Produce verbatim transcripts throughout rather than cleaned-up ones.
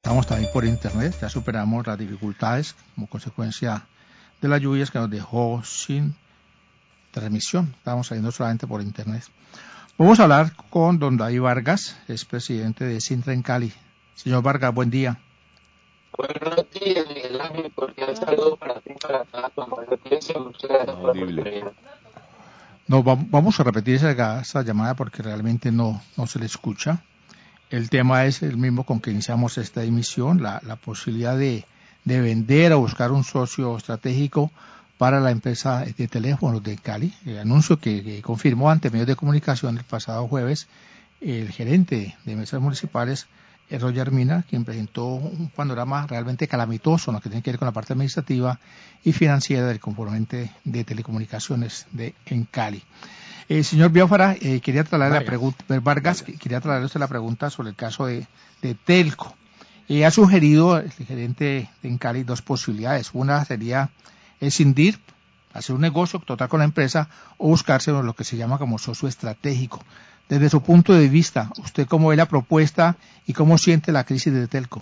Estamos también por internet, ya superamos las dificultades como consecuencia de las lluvias que nos dejó sin transmisión. Estamos saliendo solamente por internet. Vamos a hablar con don David Vargas, es presidente de Sintra en Cali. Señor Vargas, buen día. Buenos días, Miguel Ángel, cordial saludo para ti, para toda tu audiencia. Muchas gracias por la oportunidad. No, vamos a repetir esa, esa llamada porque realmente no, no se le escucha. El tema es el mismo con que iniciamos esta emisión, la, la posibilidad de, de vender o buscar un socio estratégico para la empresa de teléfonos de Cali. El anuncio que, que confirmó ante medios de comunicación el pasado jueves el gerente de mesas municipales, Roger Mina, quien presentó un panorama realmente calamitoso en lo que tiene que ver con la parte administrativa y financiera del componente de telecomunicaciones de en Cali. Eh, señor Biafara, eh, quería trasladar la pregunta, Vargas, Vargas, quería trasladarle usted la pregunta sobre el caso de, de Telco. Eh, ha sugerido el gerente en Cali dos posibilidades. Una sería escindir, hacer un negocio total con la empresa o buscarse lo que se llama como socio estratégico. Desde su punto de vista, ¿usted cómo ve la propuesta y cómo siente la crisis de Telco?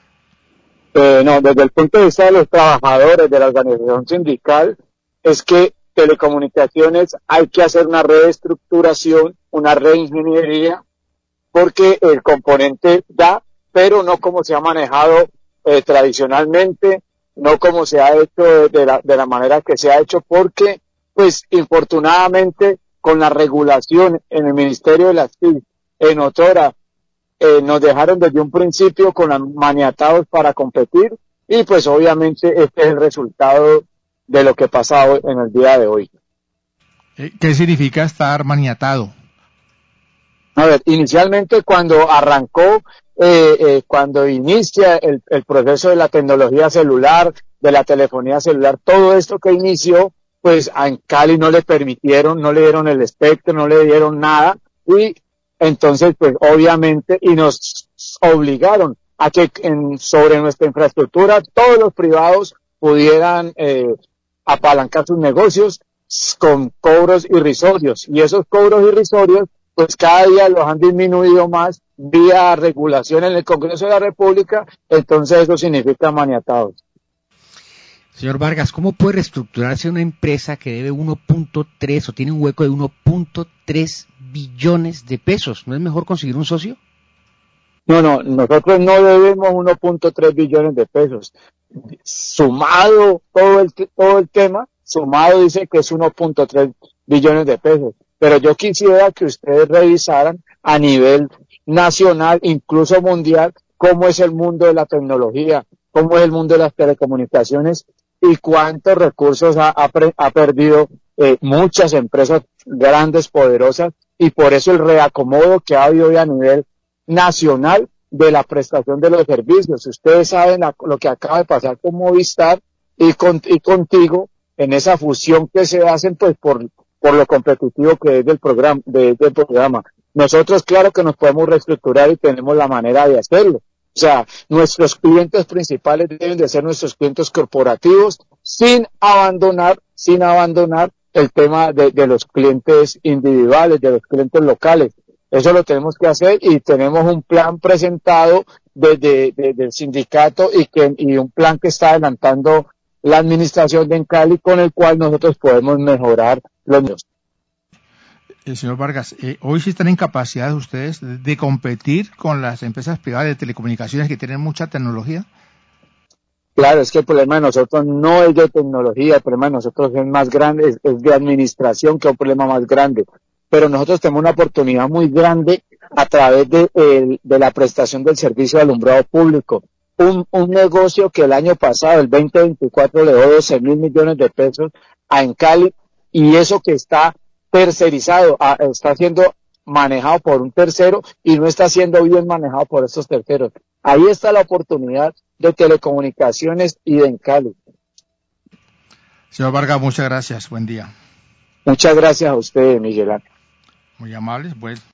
Eh, no, desde el punto de vista de los trabajadores de la organización sindical, es que telecomunicaciones hay que hacer una reestructuración, una reingeniería, porque el componente da, pero no como se ha manejado eh, tradicionalmente, no como se ha hecho de la, de la manera que se ha hecho, porque, pues, infortunadamente, con la regulación en el Ministerio de las T I C, en otrora, eh, nos dejaron desde un principio con maniatados para competir, y pues obviamente este es el resultado de lo que ha pasado en el día de hoy. ¿Qué significa estar maniatado? A ver, inicialmente cuando arrancó, eh, eh, cuando inicia el, el proceso de la tecnología celular, de la telefonía celular, todo esto que inició, pues en Cali no le permitieron, no le dieron el espectro, no le dieron nada, y entonces pues obviamente, y nos obligaron a que en, sobre nuestra infraestructura todos los privados pudieran eh, apalancar sus negocios con cobros irrisorios, y esos cobros irrisorios pues cada día los han disminuido más vía regulación en el Congreso de la República, entonces eso significa maniatados. Señor Vargas, ¿cómo puede reestructurarse una empresa que debe uno punto tres o tiene un hueco de uno punto tres billones de pesos? ¿No es mejor conseguir un socio? No, no, nosotros no debemos uno punto tres billones de pesos. Sumado todo el, todo el tema, sumado dice que es uno punto tres billones de pesos. Pero yo quisiera que ustedes revisaran a nivel nacional, incluso mundial, cómo es el mundo de la tecnología, cómo es el mundo de las telecomunicaciones y cuántos recursos ha, ha, ha perdido eh, muchas empresas grandes, poderosas, y por eso el reacomodo que ha habido hoy a nivel nacional de la prestación de los servicios. Ustedes saben la, lo que acaba de pasar con Movistar y, con, y contigo en esa fusión que se hacen pues por por lo competitivo que es del programa, de, del programa. Nosotros, claro que nos podemos reestructurar y tenemos la manera de hacerlo. O sea, nuestros clientes principales deben de ser nuestros clientes corporativos, sin abandonar, sin abandonar el tema de, de los clientes individuales, de los clientes locales. Eso lo tenemos que hacer y tenemos un plan presentado desde, desde el sindicato y que, y un plan que está adelantando la administración de Cali, con el cual nosotros podemos mejorar los medios. Eh, señor Vargas, eh, hoy sí están en capacidad ustedes de, de competir con las empresas privadas de telecomunicaciones que tienen mucha tecnología. Claro, es que el problema de nosotros no es de tecnología, el problema de nosotros es más grande, es, es de administración, que es un problema más grande. Pero nosotros tenemos una oportunidad muy grande a través de, el, de la prestación del servicio de alumbrado público. Un, un negocio que el año pasado, el veinte veinticuatro, le dio doce mil millones de pesos a Encali, y eso que está tercerizado, a, está siendo manejado por un tercero y no está siendo bien manejado por estos terceros. Ahí está la oportunidad de telecomunicaciones y de Encali. Señor Vargas, muchas gracias. Buen día. Muchas gracias a usted, Miguel Ángel. Muy amables. Bueno.